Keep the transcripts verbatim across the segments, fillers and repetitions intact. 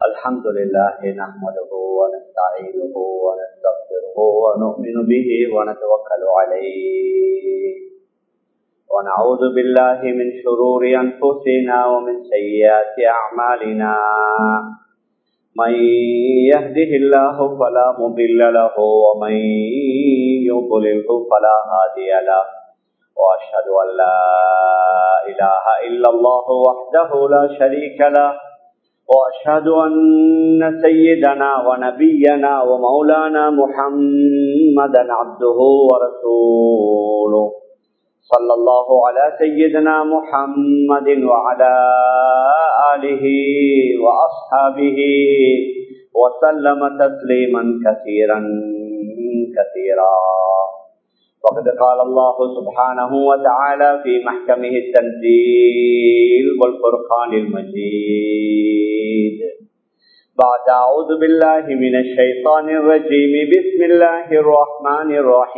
الحمد لله نحمده ونستعينه ونستغفره ونؤمن به ونتوكل عليه ونعوذ بالله من شرور أنفسنا ومن سيئات أعمالنا من يهده الله فلا مضل له ومن يضلله فلا هادي له وأشهد أن لا إله إلا الله وحده لا شريك له وأشهد أن سيدنا ونبينا ومولانا محمدا عبده ورسوله صلى الله على سيدنا محمد وعلى آله وأصحابه وسلم تسليما كثيرا كثيرا. وقد قال الله سبحانه وتعالى في محكمه التنزيل والفرقان المجيد بعد أعوذ بالله من الشيطان الرجيم بسم الله الرحمن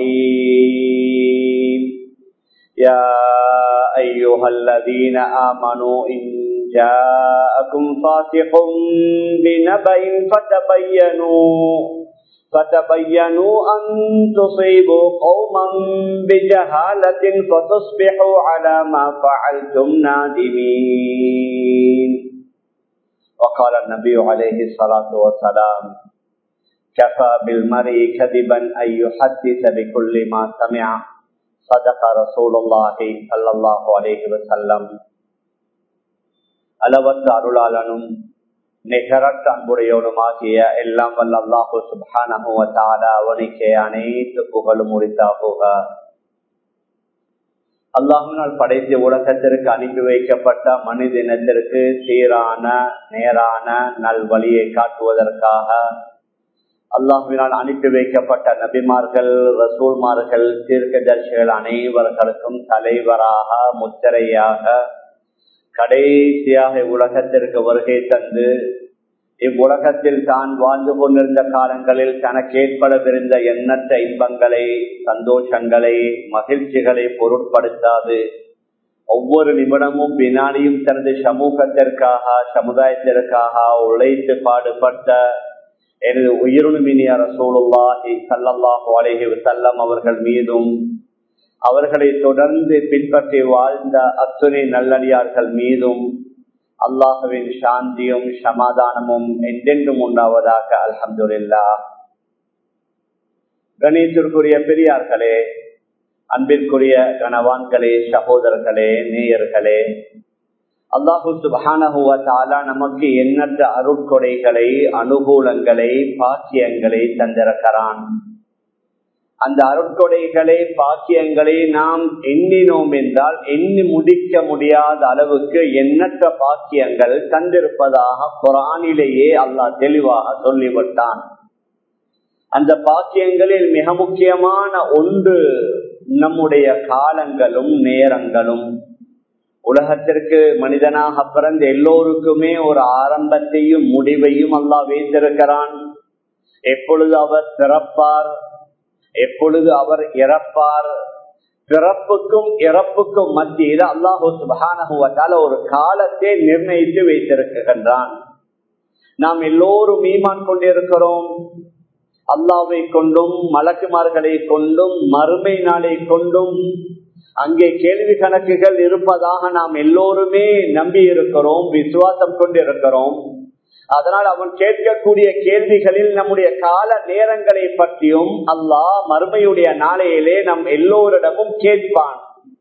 الرحيم يا أيها الذين آمنوا إن جاءكم فاسق بنبأ فتبينوا فتبينوا أن تصيبوا قوما بجهالة فتصبحوا على ما فعلتم نادمين. وقال النبي عليه الصلاة والسلام كفى بالمرء كذبا أن يحدث بكل ما سمع صدق رسول الله صلى الله عليه وسلم. அளவற்ற அருளாளனும் நிகரற்ற அன்புடையவனுமாகிய எல்லாம் வல்ல அல்லாஹு சுப்ஹானஹு வ தஆலா அவனுக்கே அனைத்து புகழும் உரித்தாகுக. அல்லாஹ்வினால் படைத்த உலகத்திற்கு அனுப்பி வைக்கப்பட்ட மனித இனத்திற்கு சீரான நேரான நல்வழியை காட்டுவதற்காக அல்லாஹ்வினால் அனுப்பி வைக்கப்பட்ட நபிமார்கள், ரசூல்மார்கள், தீர்க்கதரிசிகள் அனைவர்களுக்கும் தலைவராக முத்திரையாக கடைசியாக உலகத்திற்கு வருகை தந்து இவ்வுலகத்தில் தான் வாழ்ந்து கொண்டிருந்த காலங்களில் தனக்கு ஏற்படவிருந்த எண்ணற்ற இன்பங்களை, சந்தோஷங்களை, மகிழ்ச்சிகளை பொருட்படுத்தாது ஒவ்வொரு நிமிடமும் வினாடியும் தனது சமூகத்திற்காக சமுதாயத்திற்காக உழைத்து பாடுபட்ட எனது உயிருமினிய ரசூலுல்லாஹி ஸல்லல்லாஹு அலைஹி வஸல்லம் அவர்கள் மீதும் அவர்களை தொடர்ந்து பின்பற்றி வாழ்ந்த அத்துணை நல்லடியார்கள் மீதும் அல்லாஹுவின் சாந்தியும் சமாதானமும் என்றென்றும் உண்டாவதாக. அல்ஹம்துலில்லாஹ். கணேசருக்குரிய பெரியார்களே, அன்பிற்குரிய கணவான்களே, சகோதரர்களே, நேயர்களே, அல்லாஹு சுப்ஹானஹு வ தஆலா நமக்கு எண்ணற்ற அருட்கொடைகளை, அனுகூலங்களை, பாக்கியங்களை தந்திருக்கிறான். அந்த அருட்கொடைகளை, பாக்கியங்களை நாம் எண்ணினோம் என்றால் எண்ணி முடிக்க முடியாத அளவுக்கு எண்ணற்ற பாக்கியங்கள் தந்திருப்பதாக குர்ஆனிலேயே அல்லாஹ் தெளிவாக சொல்லிவிட்டான். அந்த பாக்கியங்களில் மிக முக்கியமான ஒன்று நம்முடைய காலங்களும் நேரங்களும். உலகத்திற்கு மனிதனாக பிறந்த எல்லோருக்குமே ஒரு ஆரம்பத்தையும் முடிவையும் அல்லாஹ் வைத்திருக்கிறான். எப்பொழுது அவர் பிறப்பார், எப்பொழுது அவர் இறப்பார், பிறப்புக்கும் இறப்புக்கும் மத்தியில் அல்லாஹு சுப்ஹானஹு வ தஆலா ஒரு காலத்தை நிர்ணயித்து வைத்திருக்கின்றான். நாம் எல்லோரும் ஈமான் கொண்டிருக்கிறோம். அல்லாஹ்வை கொண்டும் மலக்குமார்களை கொண்டும் மறுமை நாளை கொண்டும் அங்கே கேள்வி கணக்குகள் இருப்பதாக நாம் எல்லோருமே நம்பி இருக்கிறோம், விசுவாசம் கொண்டிருக்கிறோம். அதனால் அவன் கேட்கக்கூடிய கேள்விகளில் நம்முடைய கால நேரங்களை பற்றியும் அல்லாஹ் மறுமையுடைய நாளையிலே நம் எல்லோரிடமும் கேட்பான்.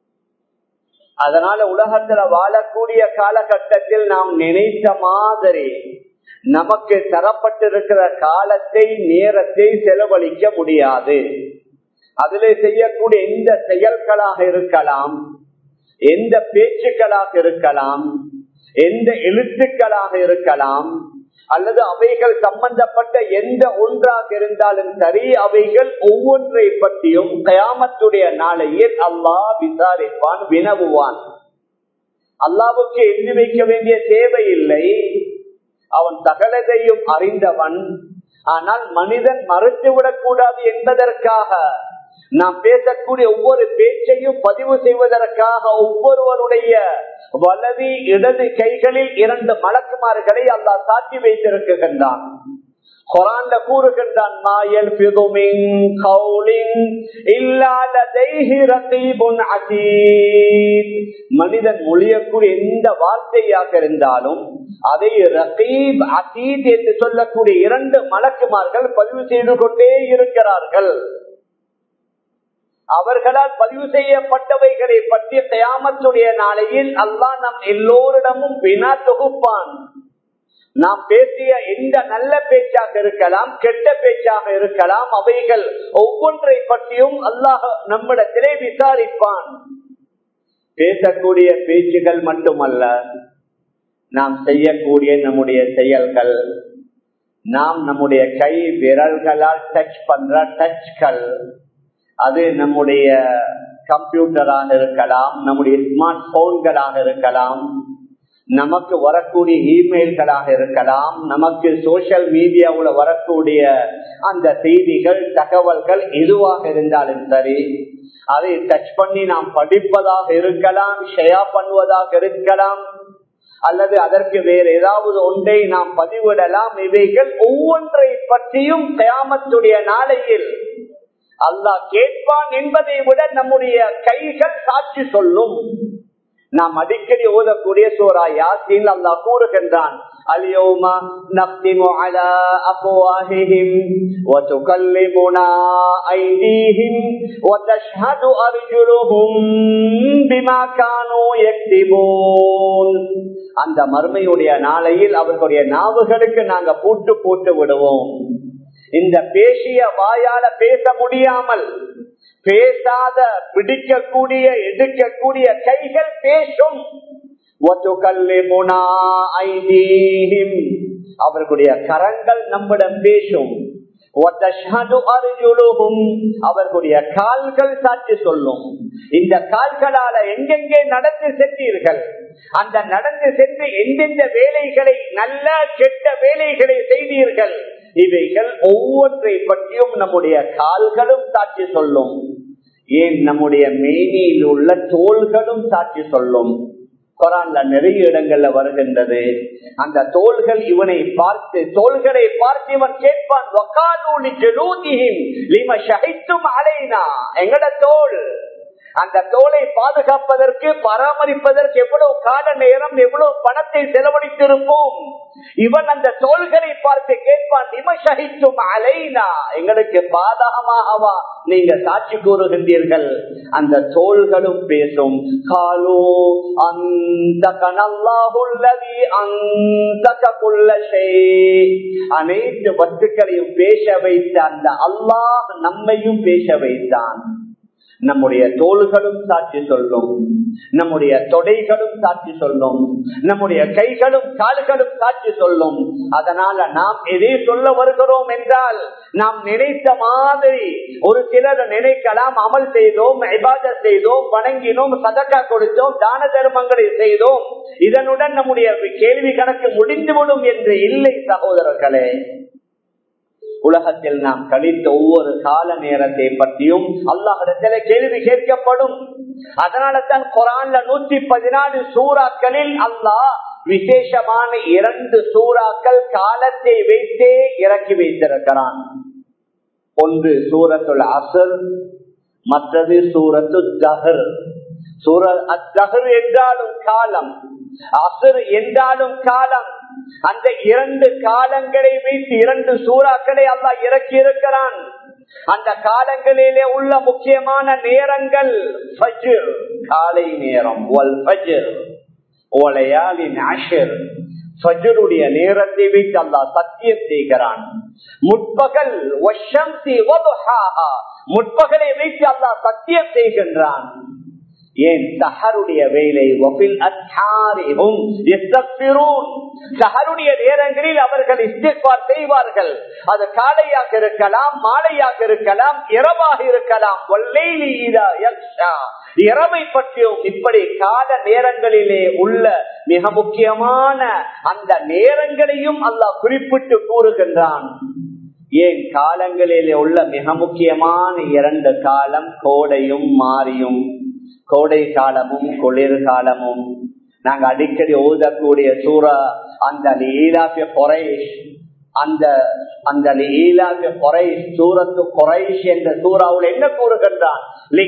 அதனால உலகத்துல வாழக்கூடிய காலகட்டத்தில் நாம் நினைத்த மாதிரி நமக்கு தரப்பட்டிருக்கிற காலத்தை, நேரத்தை செலவழிக்க முடியாது. அதிலே செய்யக்கூடிய எந்த செயல்களாக இருக்கலாம், எந்த பேச்சுக்களாக இருக்கலாம், எந்த எழுத்துக்களாக இருக்கலாம், அல்லது அவைகள் சம்பந்தப்பட்ட எந்த ஒன்றாக இருந்தாலும் சரி, அவைகள் ஒவ்வொன்றை பற்றியும் கயாமத்துடைய நாளையில் அல்லாஹ் விசாரிப்பான், வினவுவான். அல்லாஹ்வுக்கு எழுதி வைக்க வேண்டிய தேவையில்லை, அவன் சகலதையும் அறிந்தவன். ஆனால் மனிதன் மறுத்துவிடக் கூடாது என்பதற்காக நாம் பேசக்கூடிய ஒவ்வொரு பேச்சையும் பதிவு செய்வதற்காக ஒவ்வொருவருடைய வலது இடது கைகளில் இரண்டு மலக்குமார்களை அல்லாஹ் சாட்சி வைத்திருக்கின்றான். குர்ஆன்ல கூறுகின்றான், மாயல் ஃபிதுமின் கௌலின் இல்லா லதைஹி ரகீபுன் அதீத். மனிதன் மொழியக்கூடிய எந்த வார்த்தையாக இருந்தாலும் அதை ரகீப் அதீத் என்று சொல்லக்கூடிய இரண்டு மலக்குமார்கள் பதிவு செய்து கொண்டே இருக்கிறார்கள். அவர்களால் பதிவு செய்யப்பட்டவைகளை பற்றி கியாமத்துடைய நாளையில் அல்லாஹ் நம் எல்லோரிடமும் வினா தொகுப்பான். நாம் பேசிய எந்த நல்ல பேச்சாக இருக்கலாம், கெட்ட பேச்சாக இருக்கலாம், அவைகள் ஒவ்வொன்றை பற்றியும் அல்லாஹ் நம்மிடத்திலே விசாரிப்பான். பேசக்கூடிய பேச்சுகள் மட்டுமல்ல, நாம் செய்யக்கூடிய நம்முடைய செயல்கள், நாம் நம்முடைய கை விரல்களால் டச் பண்ற டச்கள், அது நம்முடைய கம்ப்யூட்டராக இருக்கலாம், நம்முடைய ஸ்மார்ட் போன்களாக இருக்கலாம், நமக்கு வரக்கூடிய இமெயில்களாக இருக்கலாம், நமக்கு சோசியல் மீடியாவுல வரக்கூடிய அந்த செய்திகள், தகவல்கள் எதுவாக இருந்தாலும் சரி, அதை டச் பண்ணி நாம் படிப்பதாக இருக்கலாம், ஷேர் பண்ணுவதாக இருக்கலாம், அல்லது அதற்கு வேறு ஏதாவது ஒன்றை நாம் பதிவிடலாம். இவைகள் ஒவ்வொன்றை பற்றியும் கியாமத்துடைய நாளையில் அல்லாஹ் கேட்பான் என்பதை விட நம்முடைய கைகள் சாட்சி சொல்லும். நாம் அடிக்கடி ஓதக்கூடிய சூரா யாசீன் அல்லாஹ் கூறுகின்றான், اليوم نختم على أفواههم وتكلمنا أيديهم وتشهد أرجلهم بما كانوا يكسبون. அந்த மறுமையுடைய நாளையில் அவர்களுடைய நாவுகளுக்கு நாங்க பூட்டு போட்டு விடுவோம். இந்த பேசிய வாயால பேச முடியாமல் பேசாத பிடிக்கக்கூடிய எடுக்கக்கூடிய கைகள் பேசும். அவர்களுடைய கரங்கள் நம்மிடம் பேசும். அவர்களுடைய கால்கள் சாட்சி சொல்லும். இந்த கால்களால எங்கெங்கே நடந்து சென்றீர்கள், அந்த நடந்து சென்று எந்தெந்த வேலைகளை, நல்ல கெட்ட வேலைகளை செய்தீர்கள், இவைகள் ஒவ்வொன்றை பற்றியும் நம்முடைய கால்களும் சாட்சி சொல்லும். ஏன் நம்முடைய மேனியில் உள்ள தோள்களும் சாட்சி சொல்லும். குர்ஆன்ல நிறைய இடங்கள்ல வருகின்றது. அந்த தோள்கள் இவனை பார்த்து, தோள்களை பார்த்து இவன் கேட்பான், வகாலூலி ஜலூதிஹிம் லிம ஷஹித்தும் அலைனா. எங்கட தோல், அந்த தோலை பாதுகாப்பதற்கு, பராமரிப்பதற்கு எவ்வளவு கால நேரம், எவ்வளவு பணத்தை செலவழித்திருப்போம். இவன் அந்த தோள்களை பார்த்து கேட்பான், லிம ஷஹித்தும் அலைனா, எங்களுக்கு பாதகமாகவா நீங்க சாட்சி கூறுகின்றீர்கள். அந்த தோள்களும் பேசும். காலோ அந்தகனல்லாஹுல்லதி அந்தக குல்ல ஷை. அனைத்து வஸ்துக்களையும் பேச வைத்த அந்த அல்லாஹ் நம்மையும் பேச வைத்தான். நம்முடைய தோள்களும் சாட்சி சொல்லும், நம்முடைய தொடைகளும் சாட்சி சொல்லும், நம்முடைய கைகளும் கால்களும் சாட்சி சொல்லும். அதனால நாம் எதை சொல்ல வருகிறோம் என்றால், நாம் நினைத்த மாதிரி ஒரு சிலர் நினைக்கலாம், அமல் செய்தோம், இபாதத் செய்தோம், வணங்கினோம், சதக்கா கொடுத்தோம், தான தர்மங்களை செய்தோம், இதனுடன் நம்முடைய கேள்வி கணக்கு முடிந்துவிடும் என்று இல்லை சகோதரர்களே. உலகத்தில் நாம் கழித்த ஒவ்வொரு கால நேரத்தை பற்றியும் அல்லாஹ்விடத்திலே கேள்வி கேட்கப்படும். அதனால தான் குர்ஆன்ல நூற்றி பதினாலு சூறாக்களில் அல்லாஹ் விசேஷமான இரண்டு சூறாக்கள் காலத்தை வைத்தே இறக்கி வைத்திருக்கிறான். ஒன்று சூரத்துல் அஸ்ர், மற்றது சூரத்து தஹர். சூரத் அத்-தஹர் என்றாலும் காலம், அஸ்ர் என்றாலும் காலம். அந்த இரண்டு காலங்களை வைத்து இரண்டு சூறாக்களை அல்லாஹ் இறக்கி இருக்கிறான். அந்த காலங்களிலே உள்ள முக்கியமான நேரங்கள் ஃபஜ்ர், காலை நேரம், வல் ஃபஜ்ர் வலயாலின் அஷ்ர். ஃபஜ்ருடைய நேரத்தை வைத்து அல்லாஹ் சத்தியம் செய்கிறான். முற்பகல் வஷம்சி வதுஹாஹா, முற்பகலை வைத்து அல்லாஹ் சத்தியம் செய்கின்றான். ஏன் சஹருடைய வேலை, சஹருடைய நேரங்களில் அவர்கள் இஸ்திக்பார் செய்வார்கள். அது காலையாக இருக்கலாம், மாலையாக இருக்கலாம், இரவாக இருக்கலாம். இரவை பற்றியும் இப்படி கால நேரங்களிலே உள்ள மிக முக்கியமான அந்த நேரங்களையும் அல்லாஹ் குறிப்பிட்டு கூறுகின்றான். ஏன் காலங்களில் உள்ள மிக முக்கியமான இரண்டு காலம் கோடையும் மாறியும், கோடை காலமும் குளிர்காலமும். நாங்க அடிக்கடி ஓதக்கூடிய சூரா அந்த ஈலாஃபிய குறைஷ், அந்த அந்த ஈலாஃபிய குறைஷ் சூரத்து குறைஷ் என்ற சூறாவில் என்ன கூறுகின்றான்?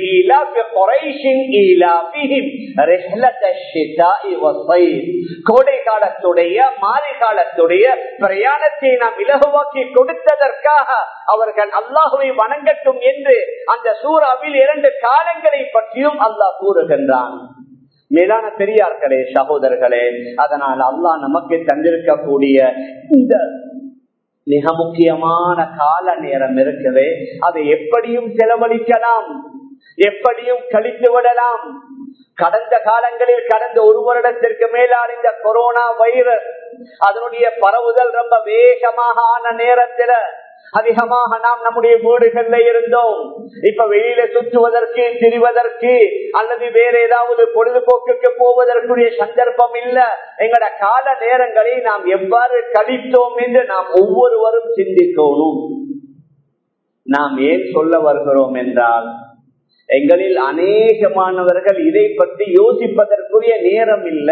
கோடை காலத்துடைய மாறி காலத்துடைய பிரயாணத்தை நாம் இலகுவாக்கி கொடுத்ததற்காக அவர்கள் அல்லாஹுவை வணங்கட்டும் என்று அந்த சூறாவில் இரண்டு காலங்களை பற்றியும் அல்லாஹ் கூறுகின்றான். மேலான பெரியார்களே, சகோதரர்களே, அதனால் அல்லாஹ் நமக்கு தந்திருக்கக்கூடிய இந்த மிக முக்கியமான கால நேரம் இருக்குது. அதை எப்படியும் செலவழிக்கலாம், எப்படியும் கழித்து விடலாம். கடந்த காலங்களில் கடந்த ஒரு வருடத்திற்கு மேலான இந்த கொரோனா வைரஸ் அதனுடைய பரவுதல் ரொம்ப வேகமாக ஆன நேரத்தில் அதிகமாக நாம் நம்முடைய வீடுகள்ல இருந்தோம். இப்ப வெளியில சுற்றுவதற்கு, திரிவதற்கு அல்லது வேற ஏதாவது பொழுதுபோக்குக்கு போவதற்குரிய சந்தர்ப்பம் இல்ல. எங்கட கால நேரங்களை நாம் எவ்வாறு கழித்தோம் என்று நாம் ஒவ்வொருவரும் சிந்திக்கணும். நாம் ஏன் சொல்ல வருகிறோம் என்றால், எங்களில் அநேகமானவர்கள் இதை பற்றி யோசிப்பதற்குரிய நேரம் இல்ல.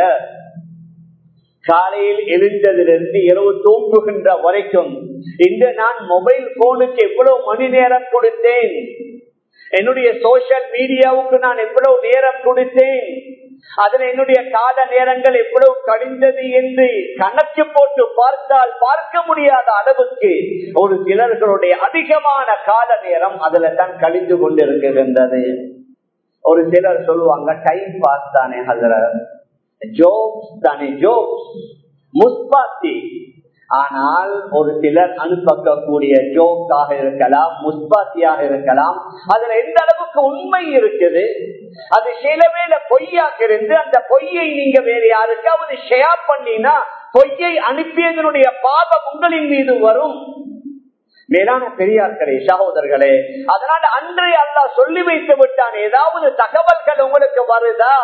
காலையில் எழுந்ததிலிருந்து இரவு தூங்குகின்ற வரைக்கும் இன்று நான் மொபைல் போனுக்கு எவ்வளவு மணி நேரம் கொடுத்தேன், என்னுடைய சோசியல் மீடியாவுக்கு நான் எவ்வளவு நேரம் கொடுத்தேன், அதில் என்னுடைய கால நேரங்கள் எவ்வளவு கழிந்தது என்று கணக்கு போட்டு பார்த்தால் பார்க்க முடியாத அளவுக்கு ஒரு சிலர்களுடைய அதிகமான கால நேரம் அதுல தான் கழிந்து கொண்டிருக்கின்றது. ஒரு சிலர் சொல்லுவாங்க, டைம் பாஸ் தானே ஹஜ்ரத், ஜோக்ஸ் தானே, ஜோக்ஸ் முஸ்பாத்தி. ஆனால் ஒரு சிலர் அனுப்பக்கூடிய ஜோக்காக இருக்கலாம், முஸ்பாத்தியாக இருக்கலாம், அதுல எந்த அளவுக்கு உண்மை இருக்குது, அது சில வேளை பொய்யாக இருந்து அந்த பொய்யை நீங்க வேற யாருக்காவது ஷேர் பண்ணினா பொய்யை அனுப்பியதனுடைய பாவம் உங்களின் மீது வரும். மேலான பெரியார்களே, சகோதரர்களே, அதனால அன்றைய அல்லாஹ் சொல்லி வைத்து விட்டான். ஏதாவது தகவல்கள் உங்களுக்கு வருதா,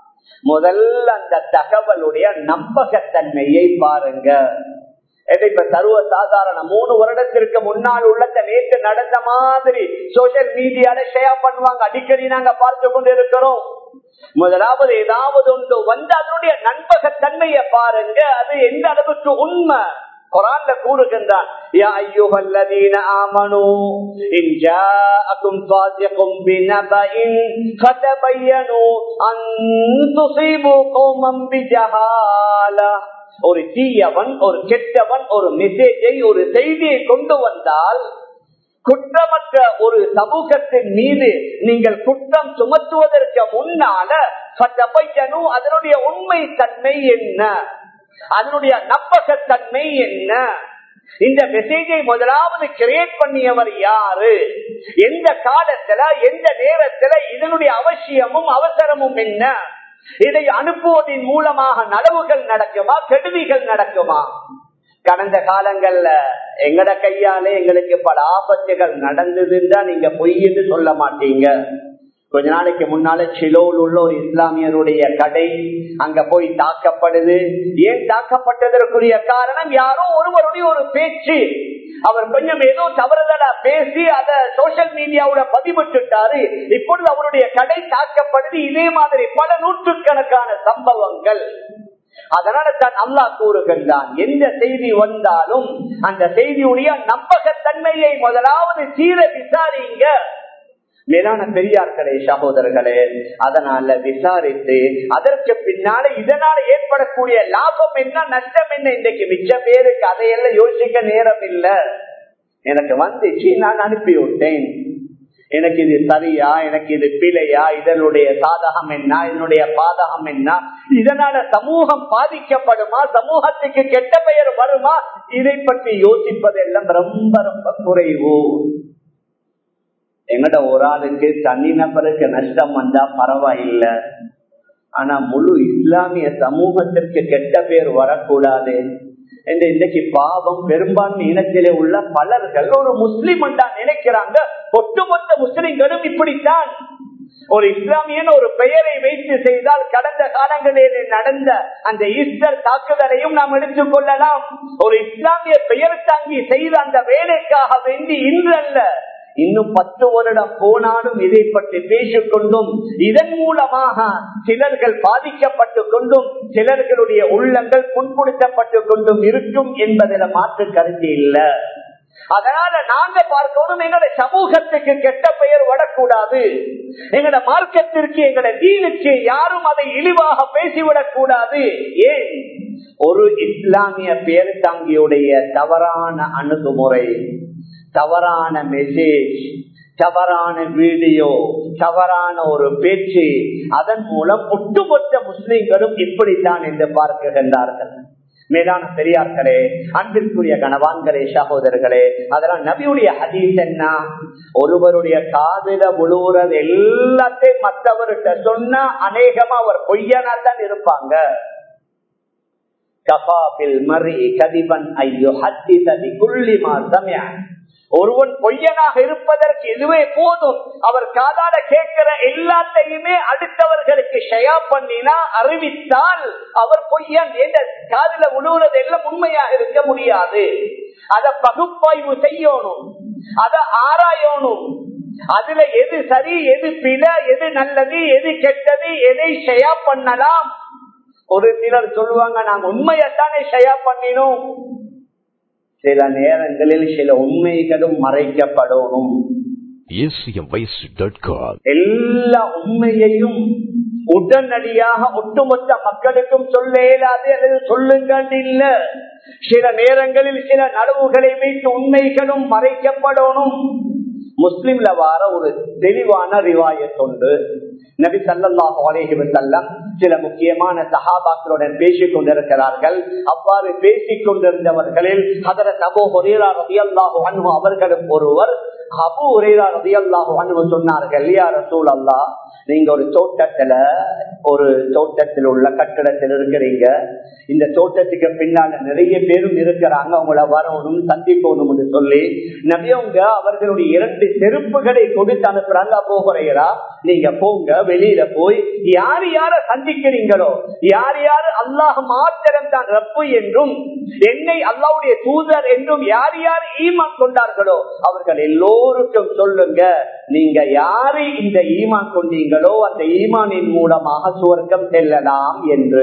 முதல்ல அந்த தகவலுடைய நம்பகத்தன்மையை பாருங்க. இப்ப சர்வ சாதாரண மூணு வருடத்திற்கு முன்னால் உள்ளத நேற்று நடந்த மாதிரி சோசியல் மீடியால ஷேர் பண்ணுவாங்க, அடிக்கடி நாங்க பார்த்து கொண்டு இருக்கிறோம். முதலாவது ஏதாவது ஒன்று வந்து அதனுடைய நம்பகத்தன்மையை பாருங்க, அது எந்த அளவுக்கு உண்மை. குர்ஆன்ல கூறுகின்றான், யா அய்யுஹல்லதீன ஆமனூ இன் ஜாஅகும் ஃபாஸிகும் பினபஇன் ஃபதபையனூ அன் துஸீபு கௌமன் பிஜஹாலா. ஒரு தீயவன், ஒரு கெட்டவன் ஒரு மெசேஜை, ஒரு செய்தியை கொண்டு வந்தால் குற்றமற்ற ஒரு சமூகத்தின் மீது நீங்கள் குற்றம் சுமத்துவதற்கு முன்னால ஃபதபையனூ அதனுடைய உண்மை தன்மை என்ன, அதனுடைய நம்பகத்தன்மை என்ன, இந்த மெசேஜை முதலாவது கிரியேட் பண்ணியவர் யாரு, எந்த காலத்துல எந்த நேரத்துல இதனுடைய அவசியமும் அவசரமும் என்ன, இதை அனுப்புவதன் மூலமாக நலவுகள் நடக்குமா, கெடுதிகள் நடக்குமா. கடந்த காலங்கள்ல எங்கட கையாலே எங்களுக்கு பல ஆபத்துகள் நடந்ததுன்னா நீங்க பொய் என்று சொல்ல மாட்டீங்க. கொஞ்ச நாளைக்கு முன்னால சிலோல் உள்ள ஒரு இஸ்லாமியருடைய கடை அங்க போய் தாக்கப்படுது. ஏன் தாக்கப்பட்டதற்குரிய காரணம், யாரோ ஒருவருடைய ஒரு பேச்சு, அவர் கொஞ்சம் ஏதோ தவறுதலா பேசி அத சோசியல் மீடியாவோட பதிவிட்டுட்டாரு. இப்பொழுது அவருடைய கடை தாக்கப்படுது. இதே மாதிரி பல நூற்றுக்கணக்கான சம்பவங்கள். அதனால தான் அல்லாஹ் கூறுகின்றான், எந்த செய்தி வந்தாலும் அந்த செய்தியுடைய நம்பகத்தன்மையை முதலாவது சீர விசாரிங்க. மேலான பெரியார்களே, சகோதரர்களே, அதனால விசாரித்து அதற்கு பின்னால இதனால ஏற்படக்கூடிய லாபம் என்ன, நஷ்டம் என்ன, இன்றைக்கு மிச்ச பேருக்கு அதையெல்லாம் யோசிக்க நேரம் இல்ல. எனக்கு வந்துச்சு, நான் அனுப்பி விட்டேன், எனக்கு இது சரியா, எனக்கு இது பிழையா, இதனுடைய சாதகம் என்ன, இதனுடைய பாதகம் என்ன, இதனால சமூகம் பாதிக்கப்படுமா, சமூகத்துக்கு கெட்ட பெயர் வருமா, இதை பற்றி யோசிப்பதெல்லாம் ரொம்ப ரொம்ப குறைவு. எங்கட ஒரு ஆளுக்கு தனி நபருக்கு நஷ்டம் வந்தா பரவாயில்லை, ஆனா முழு இஸ்லாமிய சமூகத்திற்கு கெட்ட பேர் வரக்கூடாது என்று இன்றைக்கு பாவம் பெரும்பான்மை இனத்திலே உள்ள பலர்கள் ஒரு முஸ்லிம் தான் நினைக்கிறாங்க. ஒட்டுமொத்த முஸ்லிம்களும் இப்படித்தான். ஒரு இஸ்லாமியன் ஒரு பெயரை வைத்து செய்தால் கடந்த காலங்களில் நடந்த அந்த ஈஸ்டர் தாக்குதலையும் நாம் எடுத்துக் கொள்ளலாம். ஒரு இஸ்லாமிய பெயர் தாங்கி செய்த அந்த வேலைக்காக வேண்டி இன்று அல்ல, இன்னும் பத்து வருடம் போனாலும் இதை பற்றி பேசிக் கொண்டும் இதன் மூலமாக சிலர்கள் பாதிக்கப்பட்டுக் கொண்டும் சிலர்களுடைய உள்ளங்கள் புண்படுத்தப்பட்டுக் கொண்டும் இருக்கும் என்பதில் மாற்று கருத்து இல்லை. அதனால நாங்க பார்க்கணும், எங்களோட சமூகத்துக்கு கெட்ட பெயர் வரக்கூடாது, எங்களோட மார்க்கத்திற்கு எங்களோட தீனுக்கு யாரும் அதை இழிவாக பேசிவிடக் கூடாது. ஏன்? ஒரு இஸ்லாமிய பெயர் தாங்கியுடைய தவறான அணுகுமுறை, தவறான மெசேஜ், தவறான வீடியோ, தவறான ஒரு பேச்சு, அதன் மூலம் ஒட்டுமொத்த முஸ்லிம்களும் இப்படித்தான் என்று பார்க்கின்றார்கள். மேலான பெரியார்களே, அன்பிற்குரிய கணவான்களே, சகோதரர்களே, அதெல்லாம் நபியுடைய ஹதீஸ் என்ன? ஒருவருடைய காதுல விழுவுறது எல்லாத்தையும் மற்றவர்கிட்ட சொன்னா அநேகமா அவர் பொய்யனா தான் இருப்பாங்க. கபாபில் மரி கதிபன் ஐயோ ஹத்திஸ பிகுல்லி மா சமிஅ. ஒருவன் பொய்யனாக இருப்பதற்கு இதுவே போதும். அவர் காதால கேட்கிற எல்லாத்தையுமே அடுத்தவர்களுக்கு ஷயா பண்ணினா, அறிவித்தால் அவர் பொய்யன். காதுல உழுவுறது எல்லாம் உண்மையாக இருக்க முடியாது. அத பகுப்பாய்வு செய்யணும், அத ஆராயணும். அதுல எது சரி, எது பிழை, எது நல்லது, எது கெட்டது, எதை ஷயா பண்ணலாம். ஒரு சிலர் சொல்லுவாங்க, நாங்க உண்மையத்தானே ஷயா பண்ணினோம். சில நேரங்களில் சில உண்மைகளும் மறைக்கப்படணும். எல்லா உண்மையையும் உடனடியாக ஒட்டுமொத்த மக்களுக்கும் சொல்ல இயலாது, அல்லது சொல்லுங்க இல்ல. சில நேரங்களில் சில நடுவுகளை வைத்து உண்மைகளும் மறைக்கப்படணும். முஸ்லிம்ல வார ஒரு தெளிவான ரிவாயத் உண்டு. நபி ஸல்லல்லாஹு அலைஹி வஸல்லம் சில முக்கியமான சஹாபாக்களுடன் பேசிக் கொண்டிருக்கிறார்கள். அவ்வாறு பேசிக் கொண்டிருந்தவர்களில் ஹஜ்ரத் அபூ ஹுரைரா ரலியல்லாஹு அன்ஹு அவர்களும் ஒருவர். அபூ ஹுரைரா ரலியல்லாஹு அன்ஹு சொன்னார்கள், யா ரசூலல்லாஹ், நீங்க ஒரு தோட்டத்துல ஒரு தோட்டத்தில் உள்ள கட்டடத்தில் இருக்கிறீங்க. இந்த தோட்டத்துக்கு பின்னால நிறைய பேரும் இருக்கிறாங்க, அவங்கள வரணும் சந்திக்கணும் என்று சொல்லி நபியவங்க அவர்களுடைய இரண்டு செருப்புகளை கொடுத்து அனுப்புறாங்க. அபூ ஹுரைரா, நீங்க போங்க, வெளியில போய் யார் யார சந்திக்கிறீங்களோ, யார் யாரு அல்லாஹ் மாத்திரம் தான் ரப்பு என்றும் என்னை அல்லாஹ்வுடைய தூதர் என்றும் யார் யார் ஈமான் கொண்டார்களோ அவர்கள் எல்லோருக்கும் சொல்லுங்க, நீங்க யாரு இந்த ஈமான் கொண்டீங்களோ அந்த ஈமானின் மூலமாக சுவர்க்கம் செல்லலாம் என்று.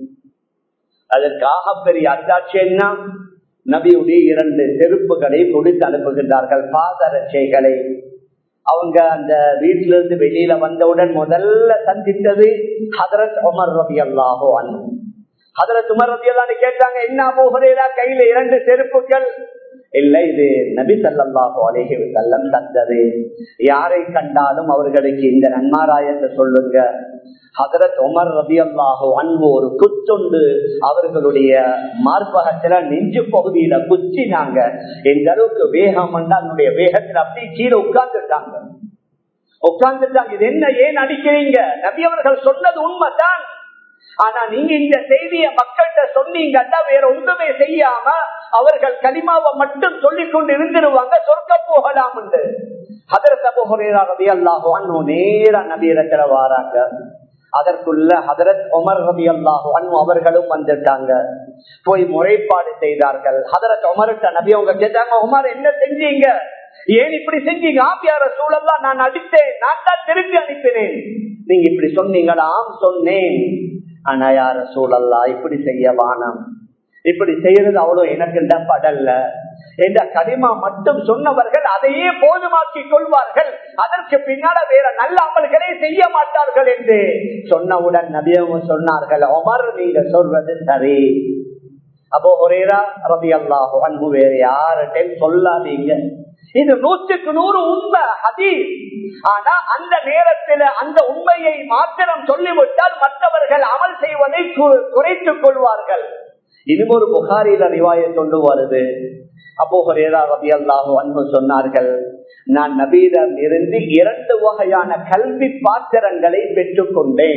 அதற்காக பெரிய அத்தாட்சி என்ன? நபியுடைய இரண்டு செருப்புகளை கொடுத்து அனுப்புகின்றார்கள், பாதரட்சைகளை. அவங்க அந்த வீட்டில இருந்து வெளியில வந்தவுடன் முதல்ல சந்தித்தது ஹதரத் உமர் ரலியல்லாஹு அன்ஹு. ஹதரத் உமர் ரலியல்லாஹு அன்ஹு கேட்டாங்க, என்ன அபூ ஹுரைரா கையில இரண்டு செருப்புகள்? இல்ல, இது நபி ஸல்லல்லாஹு அலைஹி வஸல்லம் தந்தது. யாரை கண்டாலும் அவர்களுக்கு இந்த நன்மாராயத்தை சொல்லுங்க. ஹதரத் உமர் ரலியல்லாஹு அன்ஹு ஒரு குத்துண்டு அவர்களுடைய மார்பகத்துல நெஞ்சு பகுதியில குச்சினாங்க. எந்த அளவுக்கு வேகம் அதனுடைய வேகத்துல அப்படியே கீழே உட்கார்ந்துட்டாங்க உட்கார்ந்துட்டாங்க இது என்ன, ஏன் அடிக்கிறீங்க? நபி அவர்கள் சொன்னது உண்மைதான். ஆனா நீங்க இந்த செய்தியை மக்கள்கிட்ட சொன்னீங்கன்னா வேற ஒன்றுமே செய்யாம அவர்கள் கலிமாவை மட்டும் சொல்லிக் கொண்டு இருந்துருவாங்க, சொர்க்க போகலாம் என்று. ஹதரத் அபூ ஹுரைரா ரலியல்லாஹு அன்ஹு நேரா நபியிடத்துல வராங்க. அதற்குள்ள ஹதரத் உமர் ரலியல்லாஹு அன்ஹு அவர்களும் வந்துட்டாங்க. போய் முறைப்பாடு செய்தார்கள். ஹதரத் உமர்கிட்ட நபி அவங்க கேட்டாங்க, உமர் என்ன செஞ்சீங்க? ஏன் இப்படி செஞ்சீங்க? ஆம் யா ரசூலல்லாஹ், நான் அடித்தேன், நான் தான் திருப்பி அனுப்பினேன். நீங்க இப்படி சொன்னீங்களா? ஆம் சொன்னேன். ஆனா யா ரசூலல்லாஹ், இப்படி செய்ய வானம், இப்படி செய்யறது அவ்வளவு எனக்கு படல்ல. என்ற கலிமா மட்டும் சொன்னவர்கள் அதையே போதுமாக்கிக் கொள்வார்கள், அதற்கு பின்னால வேற நல்ல அமல்களை செய்ய மாட்டார்கள் என்று சொன்னவுடன் நபியவும் சொன்னார்கள், உமர் நீங்க சொல்றது சரி. அபூ ஹுரைரா ரலியல்லாஹு அன்ஹு வேற யார்கிட்டையும் சொல்லாதீங்க, இது நூற்றுக்கு நூறு உண்மை ஹதீஸ். ஆனா அந்த நேரத்தில் அந்த உண்மையை மாத்திரம் சொல்லிவிட்டால் மற்றவர்கள் அமல் செய்வதை குறைத்துக் கொள்வார்கள். இது ஒரு புகாரில ரிவாயத் கொண்டு வருது. அபூ ஹுரைரா ரலியல்லாஹு அன்ஹு சொன்னார்கள், நான் நபியிடம் இருந்து இரண்டு வகையான கல்வி பாத்திரங்களை பெற்றுக் கொண்டேன்.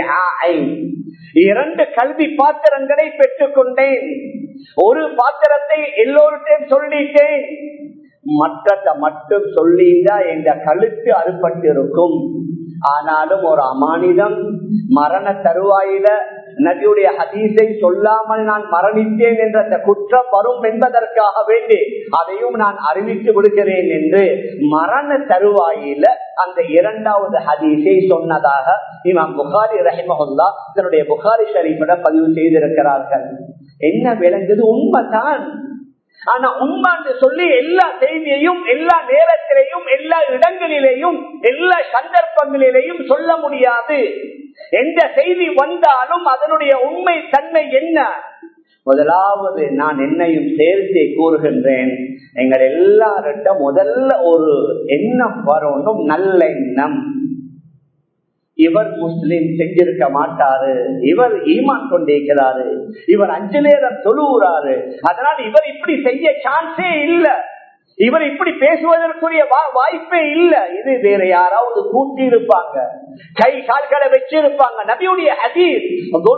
இரண்டு கல்வி பாத்திரங்களை பெற்றுக் கொண்டேன். ஒரு பாத்திரத்தை எல்லோருடையும் சொல்லிட்டேன், மற்றத மட்டும் சொல்லிட்டா என்ற கழுத்து அறுபட்டிருக்கும். ஆனாலும் ஒரு அமானிதம் மரண தருவாயில நபியுடைய ஹதீஸை சொல்லாமல் நான் மரணித்தேன் என்ற அந்த குற்றம் வரும் என்பதற்காக வேண்டி அதையும் நான் அறிவித்து விடுகிறேன் என்று மரண தருவாயில அந்த இரண்டாவது ஹதீஸை சொன்னதாக இமாம் புகாரி ரஹிமஹுல்லா தன்னுடைய புகாரி ஷரீஃபில் பதிவு செய்திருக்கிறார்கள். என்ன விளங்குது? உண்மைதான். ஆனா உண்மை சொல்லி எல்லா செய்தியையும் எல்லா நேரத்திலையும் எல்லா இடங்களிலேயும் எல்லா சந்தர்ப்பங்களிலேயும் சொல்ல முடியாது. எந்த செய்தி வந்தாலும் அதனுடைய உண்மை தன்மை என்ன? முதலாவது நான் என்னையும் சேர்த்தே கூறுகின்றேன், எங்கள் எல்லார்கிட்ட முதல்ல ஒரு எண்ணம் வரணும், நல்ல எண்ணம். இவர் முஸ்லிம் செஞ்சிருக்க மாட்டாரு, இவர் ஈமான் கொண்டிருக்கிறாரு, இவர் அஞ்சு நேரம் தொழுகிறாரு, அதனால் இவர் இப்படி செய்ய சான்ஸே இல்ல, இவர் இப்படி பேசுவதற்குரிய வாய்ப்பே இல்ல. இது வேற யாராவது கூட்டி இருப்பாங்க, கை கால்களை வச்சிருப்பாங்க. நபியுடைய ஹதீஸ்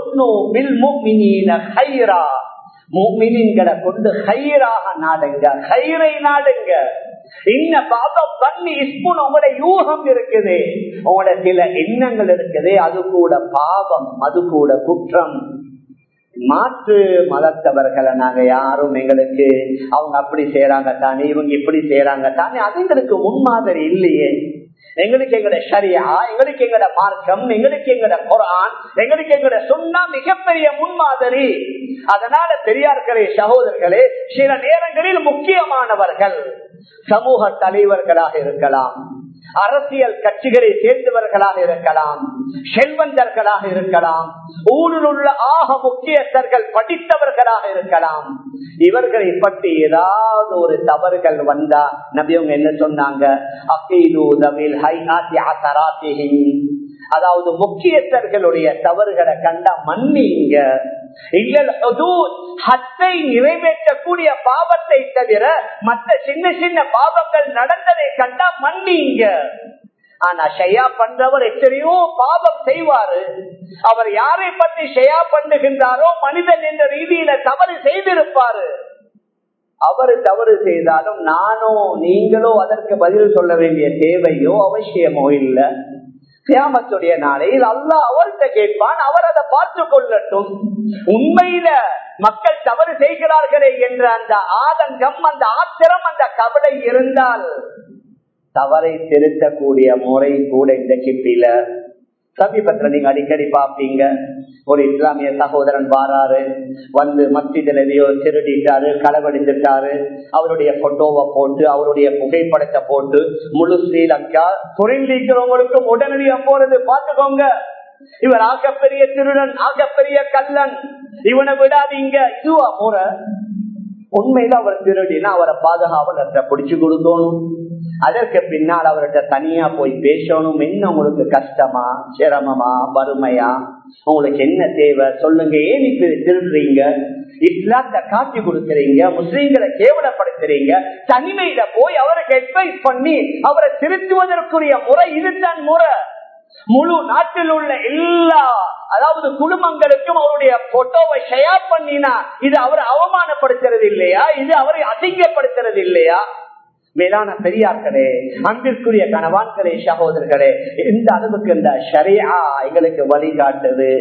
முஃமினீன்களை கொண்டு ஹைராக நாடுங்க, ஹைரை நாடுங்க. இன்ன பாபம் பண்ணி இஸ்புன் உங்களுடைய யூகம் இருக்குது, உங்களோட சில எண்ணங்கள் இருக்குது, அது கூட பாவம், அது கூட குற்றம். மாற்று மதத்தவர்களை நாங்க யாரும் எங்களுக்கு அவங்க அப்படி செய்யறாங்க தானே, இவங்க இப்படி செய்யறாங்க தானே, அது எங்களுக்கு முன்மாதிரி இல்லையே. எங்களுக்கு எங்கட ஷரியா, எங்களுக்கு எங்கட மார்க்கம், எங்களுக்கு எங்கட குர்ஆன், எங்களுக்கு எங்கட சுன்னா மிகப்பெரிய முன்மாதிரி. அதனால பெரியார்களே, சகோதரர்களே, சில நேரங்களில் முக்கியமானவர்கள் சமூக தலைவர்களாக இருக்கலாம், அரசியல் கட்சிகளை சேர்ந்தவர்களாக இருக்கலாம், செல்வந்தர்களாக இருக்கலாம், ஊரில் உள்ள ஆக முக்கியஸ்தர்கள் படித்தவர்களாக இருக்கலாம். இவர்களை பற்றி ஏதாவது ஒரு தவறுகள் வந்தா நபியவங்க என்ன சொன்னாங்க? அதாவது முக்கியஸ்தர்களுடைய தவறுகளை கண்டா மன்னிங்க. ஹத்தை நிறைவேற்றக்கூடிய பாவத்தை தவிர மற்ற சின்ன சின்ன பாவங்கள் நடந்ததை கண்டா மன்னிங்க. ஆனா ஷயா பண்றவர் எத்தனையோ பாவம் செய்வாரு. அவர் யாரை பற்றி ஷயா பண்ணுகின்றாரோ மனிதன் என்ற ரீதியில தவறு செய்திருப்பாரு. அவரு தவறு செய்தாலும் நானோ நீங்களோ அதற்கு பதில் சொல்ல வேண்டிய தேவையோ அவசியமோ இல்லை. கியாமத்துடைய நாளையில் அல்லாஹ் அவர்கிட்ட கேட்பான், அவர் அதை பார்த்து கொள்ளட்டும். உண்மையில மக்கள் தவறு செய்கிறார்களே என்ற அந்த ஆதங்கம், அந்த ஆத்திரம், அந்த கவலை இருந்தால் தவறை திருத்தக்கூடிய முறை கூட இந்த கிப்பில சமீபத்தில் நீங்க அடிக்கடி பாப்பீங்க. ஒரு இஸ்லாமிய சகோதரன் வாராரு, வந்து மஸ்ஜிதில் எதையோ திருடிட்டாரு, களவெடுத்துட்டாரு. அவருடைய போட்டோவை போட்டு, அவருடைய புகைப்படத்தை போட்டு முழு ஸ்ரீலங்கா தொழில்கிறவங்களுக்கும் உடனடியா போறது பார்த்துக்கோங்க. இவர் ஆகப்பெரிய திருடன், ஆகப்பெரிய கள்ளன், இவனை விடாதீங்க. இதுவா முறை? உண்மையில அவர் திருடினா அவரை பாதுகாவலர்கிட்ட பிடிச்சு கொடுக்கணும். அதற்கு பின்னால் அவர்கிட்ட தனியா போய் பேசணும். என்ன உங்களுக்கு கஷ்டமா, சிரமமா, வறுமையா, உங்களுக்கு என்ன தேவை சொல்லுங்க, ஏன் இப்ப திருடுறீங்க, இஸ்லாத்தை காட்டி கொடுக்கறீங்க, முஸ்லீம்களை கேவலப்படுத்துறீங்க. தனிமையில போய் அவருக்கு அட்வைஸ் பண்ணி அவரை திருத்துவதற்குரிய முறை இதுதான் முறை. முழு நாட்டில் உள்ள எல்லா அதாவது குடும்பங்களுக்கும் அவருடைய போட்டோவை ஷேர் பண்ணினா இது அவரை அவமானப்படுத்துறது இல்லையா? இது அவரை அசிங்கப்படுத்துறது இல்லையா? மேலான பெரியார்களே, அன்பிற்குரிய கணவான்களே, சகோதரர்களே, இந்த அளவுக்கு இந்த ஷரியா எங்களுக்கு வழிகாட்டுது.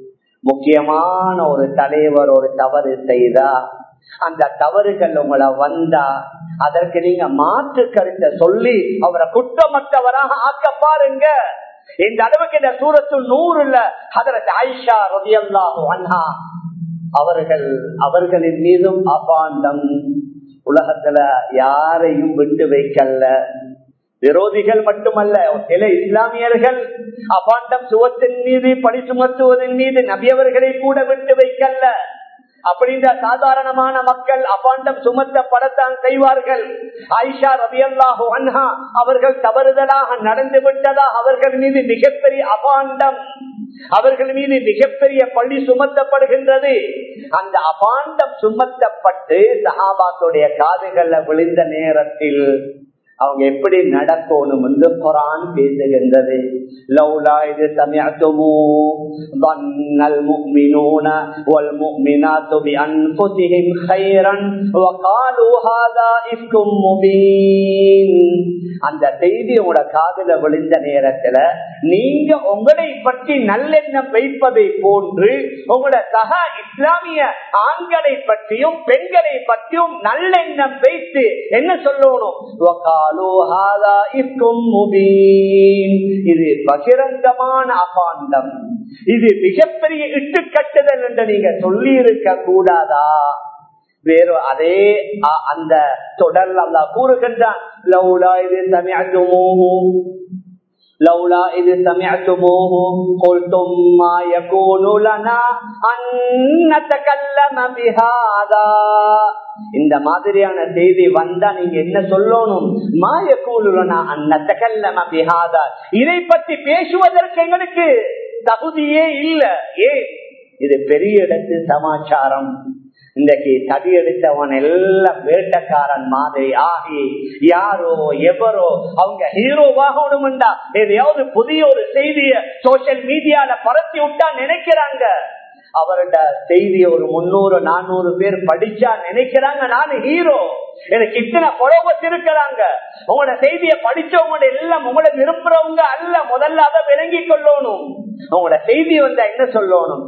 முக்கியமான ஒரு தலைவர் ஒரு தவறு செய்தா, அந்த தவறுகள் உங்களை வந்தா அதற்கு நீங்க மாற்று கருத்தை சொல்லி அவரை குற்றமற்றவராக ஆக்க பாருங்க. இந்த அளவுக்கு இந்த சூரத்து நூறுல ஹதரத் ஆயிஷா ரலியல்லாஹு அன்ஹா அவர்கள் அவர்களின் மீதும் அபாண்டம், உலகத்துல யாரையும் விட்டு வைக்கல. விரோதிகள் மட்டுமல்ல, சில இஸ்லாமியர்கள் அபாண்டம் சுவத்தின் மீது படி சுமத்துவதன் மீது நபியவர்களை கூட விட்டு வைக்கல. அப்படின்ற சாதாரணமான மக்கள் அபாண்டம் சுமத்தப்படத்தான் செய்வார்கள். ஆயிஷா ரலியல்லாஹு அன்ஹா அவர்கள் தவறுதலாக நடந்து விட்டதா அவர்கள் மீது மிகப்பெரிய அபாண்டம், அவர்கள் மீது மிகப்பெரிய பள்ளி சுமத்தப்படுகின்றது. அந்த அபாண்டம் சுமத்தப்பட்டு சஹாபாக்களுடைய காதுகள்ல விழுந்த நேரத்தில் அவங்க எப்படி நடக்கணும் என்று குர்ஆன் பேசுகின்றது. லௌலா இது சமிஅதுமு வன்னல் முஃமினூன வல் முஃமினாத்து பிஅன்ஃபுஸிஹிம் கைரன் வகாலு ஹாதா இஃப்கும் முபீன். அந்த செய்தி உங்களோட காதுல விழுந்த நேரத்துல நீங்க உங்களை பற்றி நல்லெண்ணம் வைப்பதை போன்று உங்களோட சக இஸ்லாமிய ஆண்களை பற்றியும் பெண்களை பற்றியும் நல்லெண்ணம் வைத்து என்ன சொல்லணும்? இது பகிரங்கமான அபாண்டம், இது மிகப்பெரிய இட்டுக்கட்டுதல் என்று நீங்க சொல்லி இருக்க கூடாதா? வேறு அதே அந்த தொடர் அல்லாஹ் கூறுகின்றான், லௌலா இது சமிஅதுமூஹு லௌலா இது சமிஅதுமூஹு குல்தும் மா யகூனு லனா அன் நதகல்லம பிஹாதா. இந்த மாதிரியான செய்தி வந்தா நீங்க என்ன சொல்லணும்? மா யகூனு லனா அன் நதகல்லம பிஹாதா. இதை பற்றி பேசுவதற்கு எங்களுக்கு தகுதியே இல்ல. ஏன்? இது பெரிய இடத்து சமாச்சாரம். இன்றைக்கு தடி எடுத்தவன் எல்லாம் வேட்டக்காரன் மாதிரி ஆகி யாரோ எவரோ அவங்க ஹீரோவாகணும்டா எதையாவது புதிய ஒரு செய்திய சோசியல் மீடியால பரத்தி விட்டா நினைக்கிறாங்க. அவரோட செய்திய ஒரு முன்னூறு நானூறு பேர் படிச்சா நினைக்கிறாங்க நான் ஹீரோ, எனக்கு இத்தனை ஃபாலோவர்ஸ் இருக்கிறாங்க. உங்களோட செய்தியை படிச்சவங்க எல்லாம் உங்களை விரும்புறவங்க அல்ல. முதல்ல அதை விளங்கி கொள்ளணும். உங்களோட செய்தி வந்தா என்ன சொல்லணும்?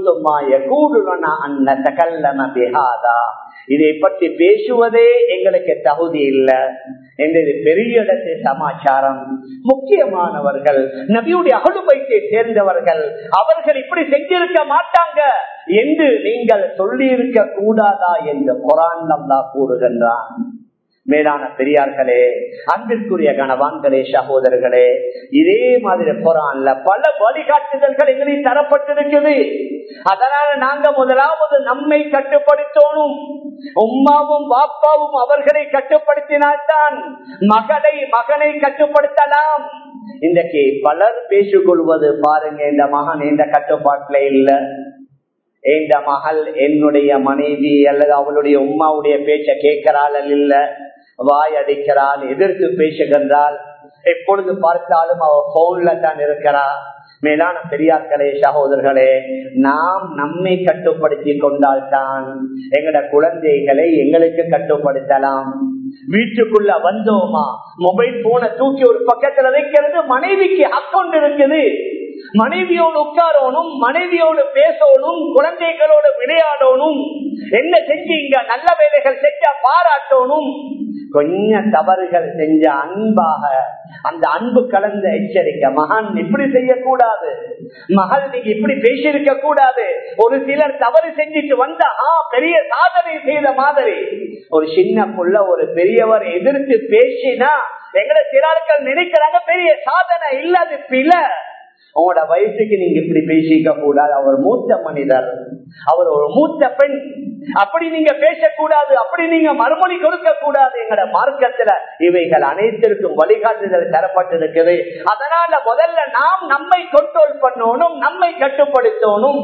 இதை பற்றி பேசுவதே எங்களுக்கு தகுதி இல்லை என்றது பெரிய இடத்து சமாச்சாரம். முக்கியமானவர்கள் நபியுடைய அஹ்லு பைத்தை சேர்ந்தவர்கள், அவர்கள் இப்படி செஞ்சிருக்க மாட்டாங்க என்று நீங்கள் சொல்லி இருக்க கூடாதா என்று குர்ஆன் அல்லாஹ் கூறுகின்றான். மேலான பெரியார்களே, அன்பிற்குரிய கணவான்களே, சகோதரர்களே, இதே மாதிரி குர்ஆன்ல பல வழிகாட்டுதல்கள் எங்களுக்கு தரப்பட்டிருக்குது. அதனால நாங்க முதலாவது நம்மை கட்டுப்படுத்தணும். உம்மாவும் பாப்பாவும் அவர்களை கட்டுப்படுத்தினால்தான் மகளை மகனை கட்டுப்படுத்தலாம். இன்றைக்கு பலர் பேசிக்கொள்வது பாருங்க, இந்த மகன் இந்த கட்டுப்பாட்டுல இல்ல, இந்த மகள் என்னுடைய மனைவி அல்லது அவளுடைய உம்மாவுடைய பேச்ச கேட்கிறாள் இல்ல, வாய் அடிக்கிறாள், எதிர்த்து பேசுகின்றாள், எப்பொழுது பார்த்தாலும் அவ போன்ல தான் இருக்கிறா. மேலான பெரியார்களே, சகோதரர்களே, நாம் நம்மை கட்டுப்படுத்தி கொண்டால்தான் எங்கட குழந்தைகளை எங்களுக்கு கட்டுப்படுத்தலாம். வீட்டுக்குள்ள வந்தோமா மொபைல் போனை தூக்கி ஒரு பக்கத்துல வைக்கிறது மனைவிக்கு அக்கௌண்ட் இருக்குது. மனைவியோடு உட்காரணும், மனைவியோடு பேசணும், குழந்தைகளோடு விளையாடணும். என்ன செஞ்சீங்க, நல்ல வேலைகள் செஞ்சா பாராட்டணும். கொஞ்சம் தவறுகள் செஞ்ச அன்பாக அந்த அன்பு கலந்த எச்சரிக்கை, மகன் இப்படி செய்யக்கூடாது, மகள் நீங்க இப்படி பேசியிருக்க கூடாது. ஒரு சிலர் தவறு செஞ்சுட்டு வந்தா பெரிய சாதனை செய்த மாதிரி, ஒரு சின்ன புள்ள ஒரு பெரியவர் எதிர்த்து பேசினா எங்கட சிறார்கள் நினைக்கிறாங்க பெரிய சாதனை இல்லாது பிழை. உங்களோட வயசுக்கு நீங்க இப்படி பேசிக்க கூடாது, அவர் மூத்த மனிதர், அவர் ஒரு மூத்த பெண், அப்படி நீங்க பேசக்கூடாது, அப்படி நீங்க மறுமொழி கொடுக்க கூடாது. எங்கட மார்க்கத்துல இவைகள் அனைத்திற்கும் வழிகாட்டுதல் தரப்பட்டிருக்குது. அதனால முதல்ல நாம் நம்மை கண்ட்ரோல் பண்ணணும், நம்மை கட்டுப்படுத்தணும்.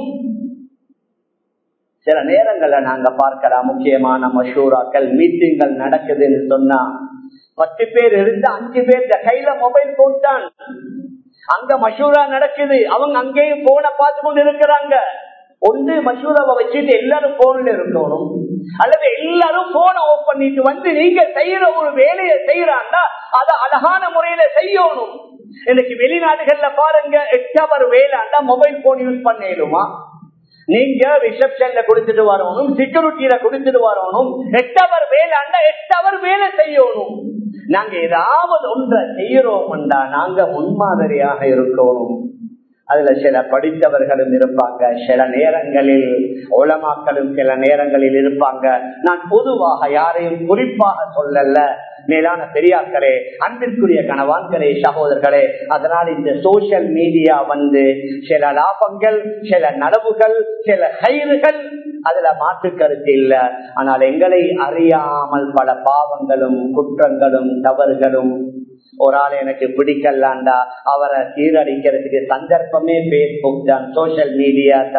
சில நேரங்கள்ல நாங்க பார்க்கலாம், முக்கியமான மஷூராக்கள் மீட்டிங்கள் நடக்குதுன்னு சொன்னா பத்து பேர் இருந்து அஞ்சு பேர் கையில மொபைல் போன் தான். அங்க மஷூரா நடக்குது, அவங்க அங்கேயும் போனை பார்த்து கொண்டு இருக்கிறாங்க. ஒன்று மஷூராவை வச்சுட்டு எல்லாரும் போன்ல இருக்கணும், அல்லது எல்லாரும் போனை ஆஃப் பண்ணிட்டு வந்து நீங்க செய்யற ஒரு வேலையை செய்யறாங்க அதை அழகான முறையில செய்யணும். இன்னைக்கு வெளிநாடுகள்ல பாருங்க, எட்டு அவர் வேலைண்டா மொபைல் போன் யூஸ் பண்ணிடுமா, நீங்க ரிசப்ஷன்ல கொடுத்துட்டு வரணும், செக்யூரிட்டியில கொடுத்துட்டு வரணும். எட்டு அவர் வேலைண்டா எட்டு அவர் வேலை செய்யணும். நாங்க ஏதாவது ஒன்றை செய்யறோம்டா நாங்க முன்மாதிரியாக இருக்கணும். அதுல சில படித்தவர்களும் இருப்பாங்க, சில நேரங்களில் உலமாக்களும் சில நேரங்களில் இருப்பாங்க. நான் பொதுவாக யாரையும் குறிப்பாக சொல்லல. மேலான பெரியார்களே, அன்பிற்குரிய கணவான்களே, சகோதரர்களே, அதனால் இந்த சோசியல் மீடியா வந்து சில லாபங்கள், சில நலவுகள், சில கயிறுகள், அதுல மாற்று கருத்து இல்ல. ஆனால் எங்களை அறியாமல் பல பாவங்களும் குற்றங்களும் தவறுகளும், ஒரு ஆள் எனக்கு பிடிக்கலாண்டா அவரை சீரழிக்கிறதுக்கு சந்தர்ப்பமே பேஸ்புக் தான், சோசியல் மீடியா தான்.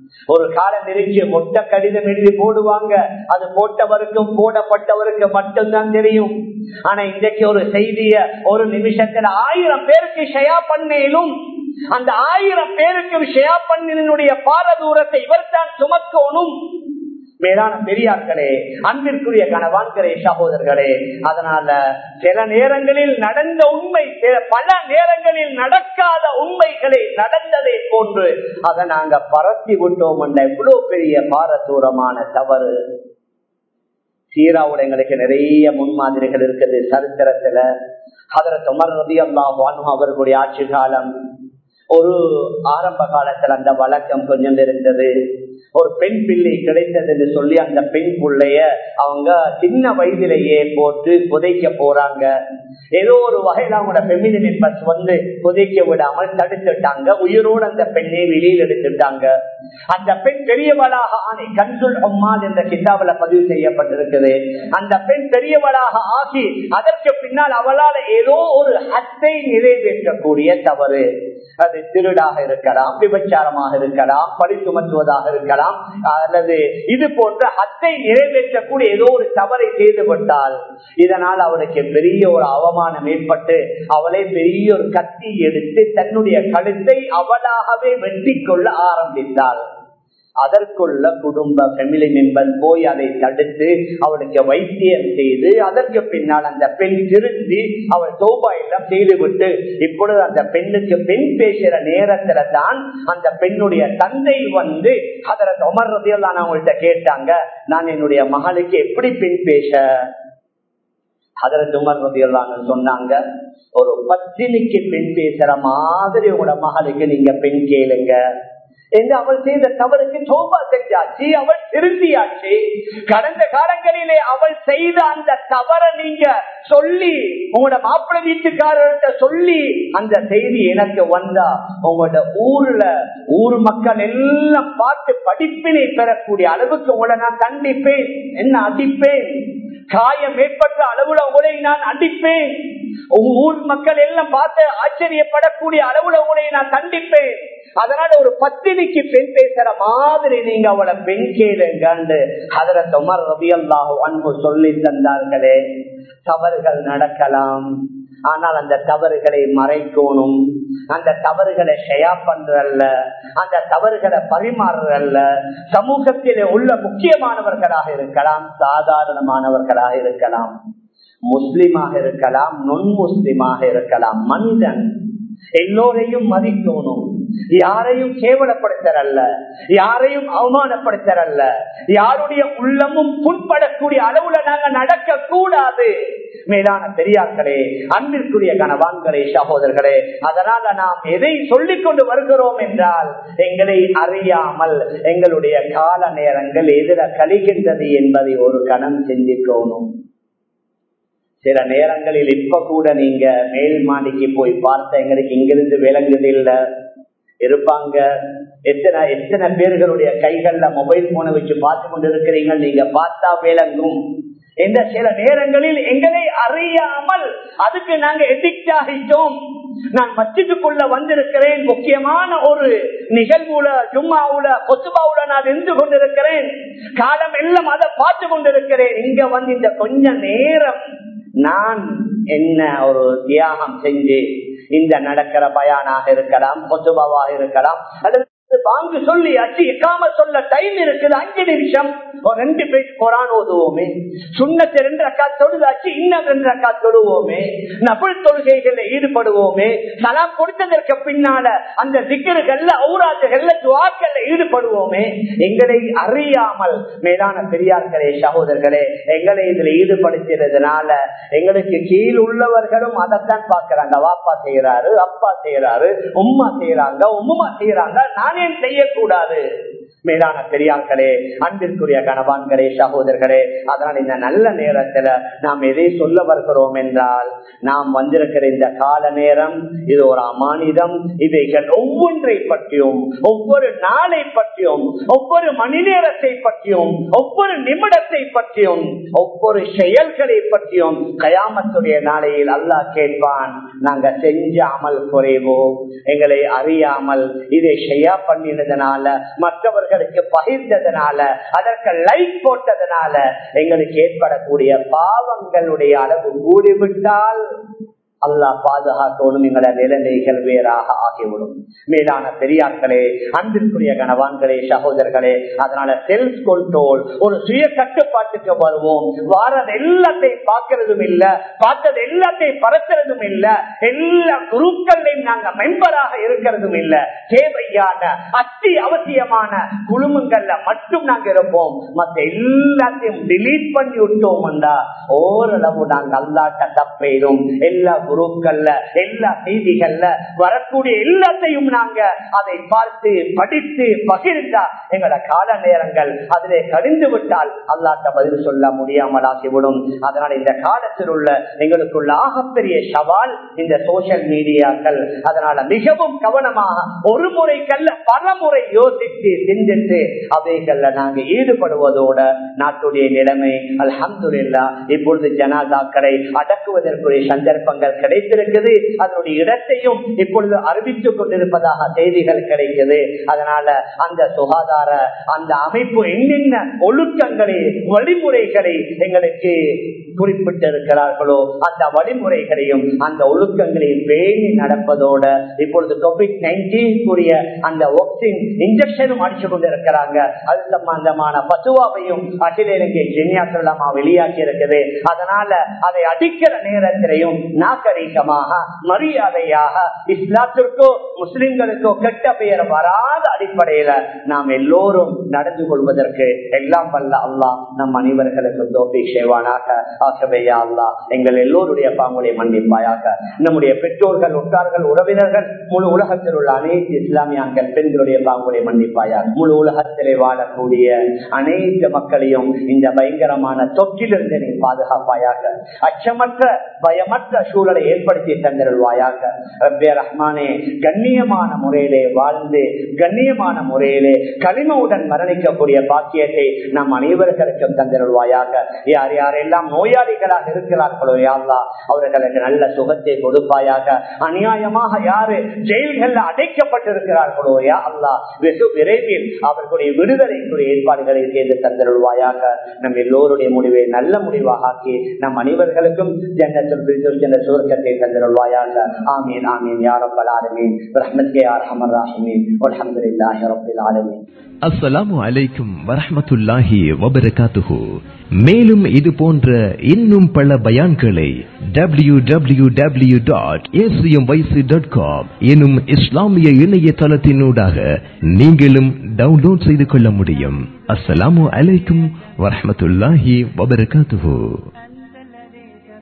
ஒரு காலம் நெருங்கிய மொட்டை கடிதம் எழுதி போடுவாங்க, அது போட்டவருக்கும் போடப்பட்டவருக்கு மட்டும்தான் தெரியும். ஆனா இன்றைக்கு ஒரு செய்திய ஒரு நிமிஷத்துல ஆயிரம் பேருக்கு ஷேர் பண்ணேலும் அந்த ஆயிரம் பேருக்கு ஷேர் பண்ணினுடைய பாரதூரத்தை இவர் தான் சுமக்கணும். மேலான பெரியார்களே, அன்பிற்குரிய கணவான்களே, சகோதரர்களே, அதனால சில நேரங்களில் நடந்த உண்மை, பல நேரங்களில் நடக்காத உண்மைகளை நடந்ததை போன்று அதை நாங்க பரத்தி விட்டோம் என்ற எவ்வளவு பெரிய பாரதூரமான தவறு. சீராவுல எங்களுக்கு நிறைய முன்மாதிரிகள் இருக்குது சரித்திரத்துல. ஹதரத் உமர் ரலியல்லாஹு அன்ஹு அவர்களுடைய ஆட்சி காலம், ஒரு ஆரம்ப காலத்துல அந்த வழக்கம் கொஞ்சம் இருந்தது. ஒரு பெண் பிள்ளை கிடைத்தது என்று சொல்லி அந்த பெண் பிள்ளைய அவங்க சின்ன வயதிலேயே போட்டு புதைக்க போறாங்க. ஏதோ ஒரு வகையில அவங்களோட ஃபெமினின் பஸ் வந்து புதைக்க விடாமல் தடுத்துட்டாங்க. உயிரோடு அந்த பெண்ணை வெளியில் எடுத்துட்டாங்க. அந்த பெண் பெரியவளாக ஆனி கன்சுல் உம்மால் என்ற கிதாபில் பதிவு செய்யப்பட்டிருக்குது. அந்த பெண் பெரியவளாக ஆகி அதற்கு பின்னால் அவளால் ஏதோ ஒரு ஹத்தை நிறைவேற்றக்கூடிய தவறு, அது திருடாக இருக்கலாம், விபச்சாரமாக இருக்கலாம், பழி சுமத்துவதாக இருக்கலாம், அல்லது இது போன்ற ஹத்தை நிறைவேற்றக்கூடிய ஏதோ ஒரு தவறை செய்துவிட்டால் இதனால் அவளுக்கு பெரிய ஒரு அவமானம் ஏற்பட்டு அவளை பெரிய ஒரு கத்தி எடுத்து தன்னுடைய கழுத்தை அவளாகவே வெட்டி கொள்ள ஆரம்பித்தாள். அதற்குள்ள குடும்ப ஃபெமிலி மெம்பர் போய் அதை தடுத்து அவளுக்கு வைத்தியம் செய்து அதற்கு பின்னால் அந்த பெண் திருந்தி அவள் தௌபா எல்லாம் செய்துவிட்டு இப்பொழுது அந்த பெண்ணுக்கு பெண் பேசுற நேரத்துல தான் அந்த பெண்ணுடைய தந்தை வந்து ஹதரத் உமர் ரலியல்லாஹு அன்ஹு அவங்கள்ட்ட கேட்டாங்க, நான் என்னுடைய மகளுக்கு எப்படி பெண் பேச? ஹதரத் உமர் ரலியல்லாஹு அன்ஹு சொன்னாங்க, ஒரு பத்தினிக்கு பெண் பேசுற மாதிரி உங்களோட மகளுக்கு நீங்க பெண் கேளுங்க என்று அவள் செய்த தவறுக்கு தௌபா செஞ்சாச்சு, அவள் திருந்தியாச்சு. கடந்த காலங்களிலே அவள் செய்த அந்த தவறை நீங்க சொல்லி உங்களோட மாப்பிள்ளை வீட்டுக்காரர்கிட்ட சொல்லி அந்த செய்தி எனக்கு வந்தா உங்களோட ஊர்ல ஊர் மக்கள் எல்லாம் பார்த்து படிப்பினை பெறக்கூடிய அளவுக்கு உங்களை நான் கண்டிப்பேன், என்ன அடிப்பேன், காயம் ஏற்பட்ட அளவுல உங்களை நான் அடிப்பேன், ஊர் மக்கள் எல்லாம் பார்த்து ஆச்சரியப்படக்கூடிய அளவுல உங்களை நான் கண்டிப்பேன். அதனால ஒரு பத்தினிக்கு பெண் பேசுற மாதிரி நீங்க அவளை பெண் கேளுங்க ஹதரத் உமர் ரலியல்லாஹு அன்ஹு சொல்லி தந்தார்களே. தவறுகள் நடக்கலாம், ஆனால் அந்த தவறுகளை மறைக்கணும், அந்த தவறுகளை ஷேர் பண்றல்ல, அந்த தவறுகளை பரிமாறுறல்ல. சமூகத்தில் உள்ள முக்கியமானவர்களாக இருக்கலாம், சாதாரணமானவர்களாக இருக்கலாம், முஸ்லிமாக இருக்கலாம், நொன் முஸ்லிமாக இருக்கலாம், மனிதன் எல்லோரையும் மதிக்கணும், யாரையும் கேவலப்படுத்தரல்ல, யாரையும் அவமானப்படுத்தரல்ல, யாருடைய உள்ளமும் புண்படக்கூடிய அளவுல நாங்க நடக்க கூடாது. மேலான பெரியார்களே, அன்பிற்குரிய கணவான்களே, சகோதரர்களே, அதனால நாம் எதை சொல்லிக் கொண்டு வருகிறோம் என்றால் எங்களை அறியாமல் எங்களுடைய கால நேரங்கள் எதிர கழிகின்றது என்பதை ஒரு கணம் சிந்திக்கணும். சில நேரங்களில் இப்ப கூட நீங்க மேல் மாடிக்கு போய் பார்த்த எங்களுக்கு இங்கிருந்து விளங்குது இல்ல இருப்பாங்க. எத்தனை எத்தனை பேர்களுடைய கைகள்ல மொபைல் போனை வச்சு பார்த்து கொண்டு இருக்கிறீங்க, நீங்க பார்த்தா விளங்கும். இந்த சில நேரங்களில் எங்களை அறியாமல் அதுக்கு நாங்க எடிக்ட் ஆகிட்டோம். நான் மஸ்ஜிதுக்குள்ள வந்திருக்கிறேன், முக்கியமான ஒரு நிகழ்வுல ஜும்மாவுல கொசுபாவுல நான் இருந்து கொண்டிருக்கிறேன், காலம் எல்லாம் அதை பார்த்து கொண்டிருக்கிறேன். இங்க வந்து இந்த கொஞ்ச நேரம் நான் என்ன ஒரு தியாகம் செஞ்சு இந்த நடக்கிற பயானாக இருக்கலாம், கொசுபாவாக இருக்கலாம், அல்லது வாங்க சொல்லி அச்சு எக்காம சொல்ல டைம் இருக்குது, அஞ்சு நிமிஷம் ஒரு ரெண்டு பேஜ் குரான் ஓதுவோமே, சுண்ணத்தை ரெண்டு ரக்கா தொழுதாச்சு இன்னும் ரெண்டு ரக்கா தொழுவோமே, நபிள் தொழுகைகள்ல ஈடுபடுவோமே, சலாம் கொடுத்ததற்கு பின்னால அந்த திக்கர்கள்ல ஔராத்துகள்ல துஆக்கள்ல ஈடுபடுவோமே. எங்களை அறியாமல் மேலான பெரியார்களே, சகோதரர்களே, எங்களை இதுல ஈடுபடுத்துறதுனால எங்களுக்கு கீழ் உள்ளவர்களும் அதைத்தான் பாக்குறாங்க. வாப்பா செய்யறாரு, அப்பா செய்யறாரு, உம்மா செய்யறாங்க, உம்மா செய்யறாங்க, நானே செய்யக்கூடாது. மேலான பெரியார்களே, அன்பிற்குரிய கணவான்களே, சகோதரர்களே, அதனால் இந்த நல்ல நேரத்துல நாம் எதை சொல்ல வருகிறோம் என்றால், நாம் வந்திருக்கிற இந்த கால நேரம் இது ஒரு அமானிதம். இவைகள் ஒவ்வொன்றை பற்றியும், ஒவ்வொரு நாளை பற்றியும், ஒவ்வொரு மணி நேரத்தை பற்றியும், ஒவ்வொரு நிமிடத்தை பற்றியும், ஒவ்வொரு செயல்களை பற்றியும் கயாமத்துடைய நாளையில் அல்லாஹ் கேட்பான். நாங்க செஞ்ச அமல் குறைவோ, எங்களை அறியாமல் இதை ஷேர் பண்ணினதுனால, மற்றவர்களுக்கு பகிர்ந்ததுனால, அதற்கு லைக் போட்டதுனால எங்களுக்கு ஏற்படக்கூடிய பாவங்களுடைய அளவு கூடிவிட்டால் அல்லாஹ் பாதுகாக்கணும். எங்களோட நிலைமைகள் வேறாக ஆகிவிடும். மேலான பெரியார்களே, அன்பிற்குரிய கணவான்களே, சகோதரர்களே, அதனால செல்ஃப் கண்ட்ரோல், ஒரு சுய கட்டுப்பாட்டுக்கு வருவோம். வாரது எல்லாத்தையும் பார்க்கறதும் இல்ல, பார்த்தது எல்லாத்தையும் பரத்துறதும் இல்ல, எல்லா குருக்களையும் நாங்க மெம்பராக இருக்கிறதும் இல்ல. தேவையான அத்தி அவசியமான குழுமங்கள்ல மட்டும் நாங்க இருப்போம். மற்ற எல்லாத்தையும் டிலீட் பண்ணி விட்டோம்டா ஓரளவு நாங்க அல்லாட்ட தப்பையிடும். எல்லா குருக்கள்ல, எல்லா செய்திகள்ல வரக்கூடிய எல்லாத்தையும் நாங்க அதை பார்த்து படித்து பகிர்ந்தா எங்களோட கால நேரங்கள் அதிலே கடிந்து விட்டால் அல்லாஹ்ட்ட பதில் சொல்ல முடியாமல் ஆகிவிடும். அதனால இந்த காலத்தில் உள்ள எங்களுக்குள்ள ஆகப்பெரிய சவால் இந்த சோசியல் மீடியாக்கள். அதனால மிகவும் கவனமாக ஒரு முறைக்கல்ல பலமுறை யோசித்து சிந்தித்து அவைகள்ல நாங்க ஈடுபடுவதோட நாட்டுடைய நிலைமை அல்ஹம்துலில்லாஹ் இப்பொழுது ஜனாதாக்களை அடக்குவதற்குரிய சந்தர்ப்பங்கள் கிடைத்திருக்குது. அதனுடைய இடத்தையும் இப்பொழுது அறிவித்துக் கொண்டிருப்பதாக செய்திகள் கிடைக்குது. அதனால அந்த சுகாதார அந்த அமைப்பு என்னென்ன ஒழுக்கங்களை வழிமுறைகளை எங்களுக்கு குறிப்பிட்டிருக்கிறார்களோ அந்த வழிமுறைகளையும் அந்த ஒழுக்கங்களையும் பேணி நடப்பதோட இப்பொழுது கோவிட் நைன்டீன் கூடிய அந்த ஆக்சிஜன் இன்ஜெக்ஷனும் அடிச்சு கொண்டிருக்கிறாங்க. அது சம்பந்தமான பசுவாவையும் அகில இலங்கை ஜெனியாசலமா வெளியாக்கி இருக்குது. அதனால அதை அடிக்கிற நேரத்திலையும் நாகரீகமாக மரியாதையாக இஸ்லாத்திற்கோ முஸ்லிம்களுக்கோ கெட்ட பெயர் வராத அடிப்படையில நாம் எல்லோரும் நடந்து கொள்வதற்கு எல்லாம் வல்ல அல்லாஹ் நம் அனைவர்களுக்கு தௌஃபீக் செய்வானாக. ஆகவே யா அல்லாஹ் எங்கள் எல்லோருடைய பாவங்களை மன்னிப்பாயாக. நம்முடைய பெற்றோர்கள், உற்றார்கள், உறவினர்கள், முழு உலகத்தில் உள்ள அனைத்து இஸ்லாமியர்கள் பெண்களுடைய பாவங்களை மன்னிப்பாயாக. முழு உலகத்திலே வாழக்கூடிய அனைத்து மக்களையும் இந்த பயங்கரமான தொற்றிலிருந்து நீ பாதுகாப்பாயாக. அச்சமற்ற பயமற்ற சூழலை ஏற்படுத்தி தந்திருவாயாக. ரப்பே ரஹ்மானே, கண்ணியமான முறையிலே வாழ்ந்து கண்ணியமான முறையிலே களிமவுடன் மரணிக்கக்கூடிய பாக்கியத்தை நம் அனைவருக்கும் தந்திருவாயாக. யார் யாரெல்லாம் நோயாளிகளாக இருக்கிறார்களோ யா அல்லாஹ் அவர்களுக்கு நல்ல சுகத்தை கொடுப்பாயாக. அநியாயமாக யாரு ஜெயில்கள் அடைக்கப்பட்டிருக்கிறார்களோ யா அல்லாஹ் வெகு விரைவில் அவர்களுடைய விடுதலைக்குரிய ஏற்பாடுகளை செய்து தந்திருவாயாக. நம் எல்லோருடைய முடிவை நல்ல முடிவாக ஆக்கி நம் அனைவர்களுக்கும் ஜன்னத்துல் ஃபிர்தௌஸ் என்ற சுவர்க்கத்தை தந்திருவாயாக. ஆமீன் ஆமீன் யா ரப்பல் ஆலமீன் பிரஹ்மத்க யா அர்ஹமர் ராஹிமீன் வல்ஹம்துலில்லாஹி ரப்பில் ஆலமீன். அஸ்ஸலாமு அலைக்கும் வரஹ்மத்துல்லாஹி வபரகாத்துஹு. மேலும் இது போன்ற இன்னும் பல பயான்களை W W W dot A C M Y C dot com எனும் இஸ்லாமிய இணையதளத்தினூடாக நீங்களும் டவுன்லோட் செய்து கொள்ள முடியும். அஸ்ஸலாமு அலைக்கும் வரஹ்மத்துல்லாஹி வபரகாத்துஹு.